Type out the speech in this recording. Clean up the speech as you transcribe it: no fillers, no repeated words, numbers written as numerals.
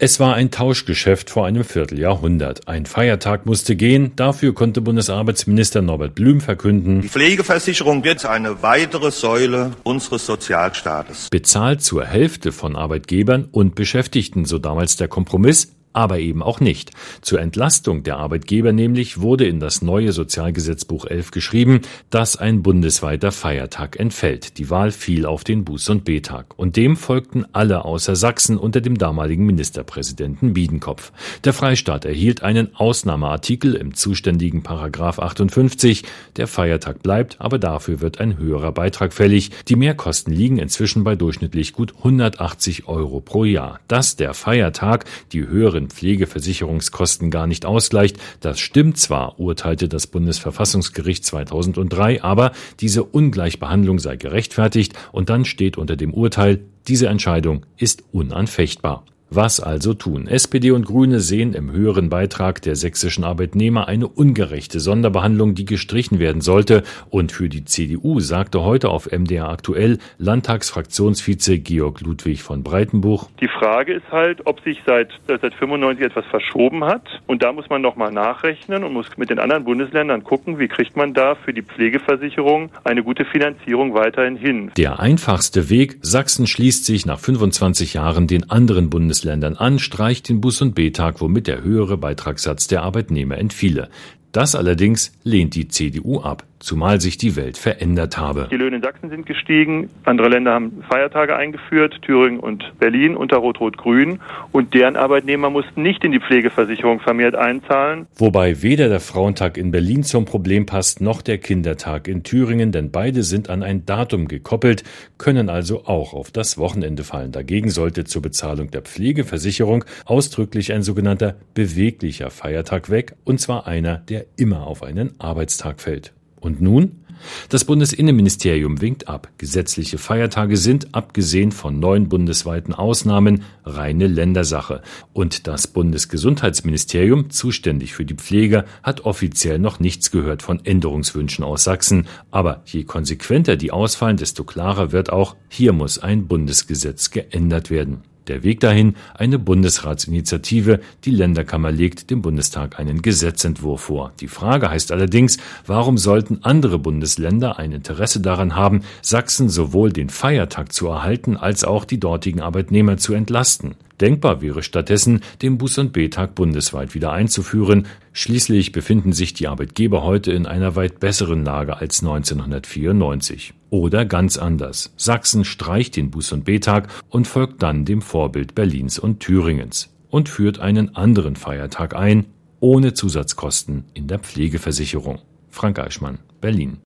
Es war ein Tauschgeschäft vor einem Vierteljahrhundert. Ein Feiertag musste gehen, dafür konnte Bundesarbeitsminister Norbert Blüm verkünden: Die Pflegeversicherung wird eine weitere Säule unseres Sozialstaates. Bezahlt zur Hälfte von Arbeitgebern und Beschäftigten, so damals der Kompromiss. Aber eben auch nicht. Zur Entlastung der Arbeitgeber nämlich wurde in das neue Sozialgesetzbuch 11 geschrieben, dass ein bundesweiter Feiertag entfällt. Die Wahl fiel auf den Buß- und B-Tag. Und dem folgten alle außer Sachsen unter dem damaligen Ministerpräsidenten Biedenkopf. Der Freistaat erhielt einen Ausnahmeartikel im zuständigen Paragraph 58. Der Feiertag bleibt, aber dafür wird ein höherer Beitrag fällig. Die Mehrkosten liegen inzwischen bei durchschnittlich gut 180 € pro Jahr. Dass der Feiertag die höheren Pflegeversicherungskosten gar nicht ausgleicht. Das stimmt zwar, urteilte das Bundesverfassungsgericht 2003, aber diese Ungleichbehandlung sei gerechtfertigt und dann steht unter dem Urteil, diese Entscheidung ist unanfechtbar. Was also tun? SPD und Grüne sehen im höheren Beitrag der sächsischen Arbeitnehmer eine ungerechte Sonderbehandlung, die gestrichen werden sollte. Und für die CDU sagte heute auf MDR aktuell Landtagsfraktionsvize Georg Ludwig von Breitenbuch: Die Frage ist halt, ob sich seit 95 etwas verschoben hat. Und da muss man nochmal nachrechnen und muss mit den anderen Bundesländern gucken, wie kriegt man da für die Pflegeversicherung eine gute Finanzierung weiterhin hin. Der einfachste Weg: Sachsen schließt sich nach 25 Jahren den anderen Bundesländern an, streicht den Buß- und B-Tag, womit der höhere Beitragssatz der Arbeitnehmer entfiele. Das allerdings lehnt die CDU ab, zumal sich die Welt verändert habe. Die Löhne in Sachsen sind gestiegen, andere Länder haben Feiertage eingeführt, Thüringen und Berlin unter Rot-Rot-Grün, und deren Arbeitnehmer mussten nicht in die Pflegeversicherung vermehrt einzahlen. Wobei weder der Frauentag in Berlin zum Problem passt, noch der Kindertag in Thüringen, denn beide sind an ein Datum gekoppelt, können also auch auf das Wochenende fallen. Dagegen sollte zur Bezahlung der Pflegeversicherung ausdrücklich ein sogenannter beweglicher Feiertag weg, und zwar einer, der immer auf einen Arbeitstag fällt. Und nun? Das Bundesinnenministerium winkt ab. Gesetzliche Feiertage sind, abgesehen von 9 bundesweiten Ausnahmen, reine Ländersache. Und das Bundesgesundheitsministerium, zuständig für die Pflege, hat offiziell noch nichts gehört von Änderungswünschen aus Sachsen. Aber je konsequenter die ausfallen, desto klarer wird auch, hier muss ein Bundesgesetz geändert werden. Der Weg dahin: eine Bundesratsinitiative. Die Länderkammer legt dem Bundestag einen Gesetzentwurf vor. Die Frage heißt allerdings, warum sollten andere Bundesländer ein Interesse daran haben, Sachsen sowohl den Feiertag zu erhalten, als auch die dortigen Arbeitnehmer zu entlasten? Denkbar wäre stattdessen, den Buß- und B-Tag bundesweit wieder einzuführen. Schließlich befinden sich die Arbeitgeber heute in einer weit besseren Lage als 1994. Oder ganz anders: Sachsen streicht den Buß- und B-Tag und folgt dann dem Vorbild Berlins und Thüringens und führt einen anderen Feiertag ein, ohne Zusatzkosten in der Pflegeversicherung. Frank Eichmann, Berlin.